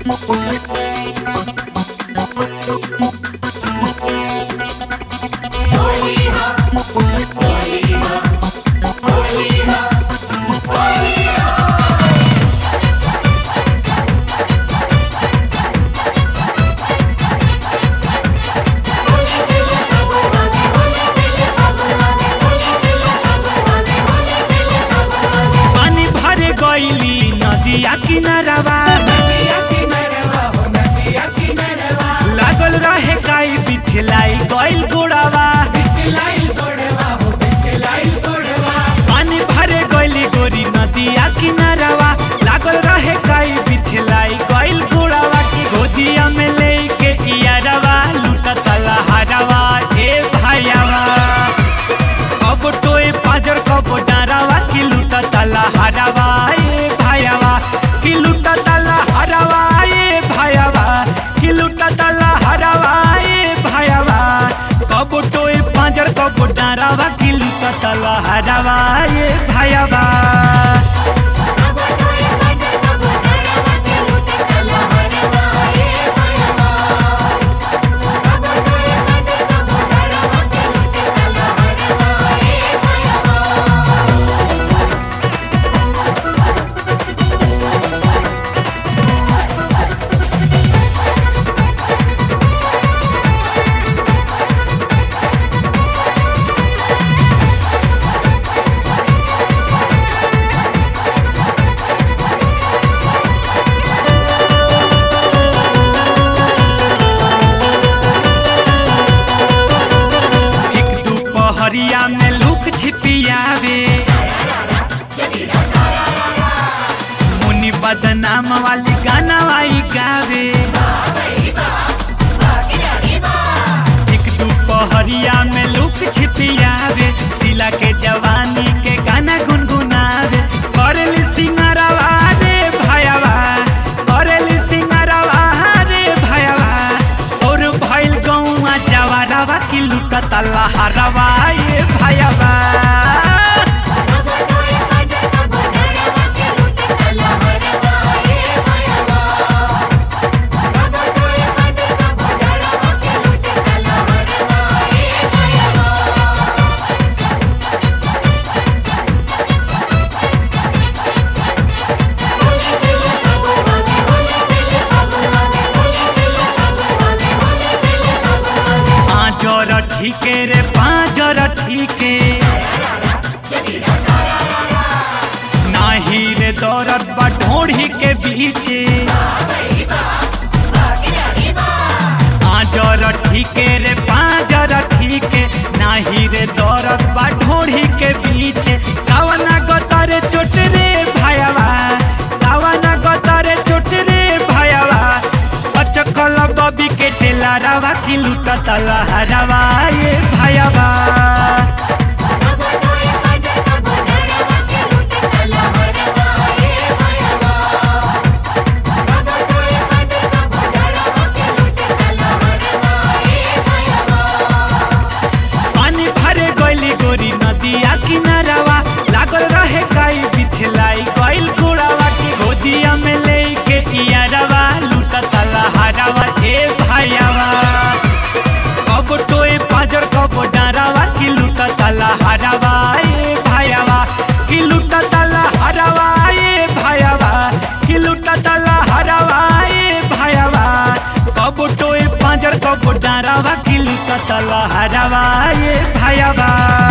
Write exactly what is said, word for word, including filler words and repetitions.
किनारवा लागल रहे काई बिछलाई गइल गोड़ावा पानी भरे गइली गोरी नदिया किनारवा लागल रहे काई बिछलाई गइल गोड़ावा की गोदिया में लेके इयारवा लूटत लहरवा ए भाईवा अब टोए पाजर कब डारावा की लूटत लहरवा ए भाईवा की लूटत लहरवा ए भाईवा की लूटत लहरवा ए भाईवा कब टोए पाजर कब डारावा की लूटत लहरवा ए भाईवा हरिया में लुक छिपियावे मुनि बदनाम वाली गाना वाई गावे एक दोपहरिया में लुक छिपियावे सिला के जवानी के गाना गुनगुनावे करेली सिंगारवा रे भाईवा करेली सिंगारवा रे भाईवा और भइल गौआ जवारवा की लुटत लहरवा ए भाईवा पाँचर ठीके रे पाँचर ठीके नाही रे दौरत बा ढोढ़ी के बीचे पाँचर ठीके रे पाँचर ठीके नाही रे दौरत बा ढोढ़ी के बीचे कावना गतारे चोट रे भाईवा कावना गतारे चोट रे भाईवा पचकल बबी के टेलारवा की लूटत लहरवा ए भाईवा पानी भरे गइली गोरी नदिया किनारवा लागल रहे काई बिछलाई गइल गोड़ावा की गोदिया में लेके इयारवा लूटत लहरवा ए भाईवा कब टोए पाजर कब डारावा की लूटत लहरवा ए भाईवा की लूटत लहरवा ए भाईवा की लूटत लहरवा ए भाईवा कब टोए पाजर कब डारावा की लूटत लहरवा ए भाईवा।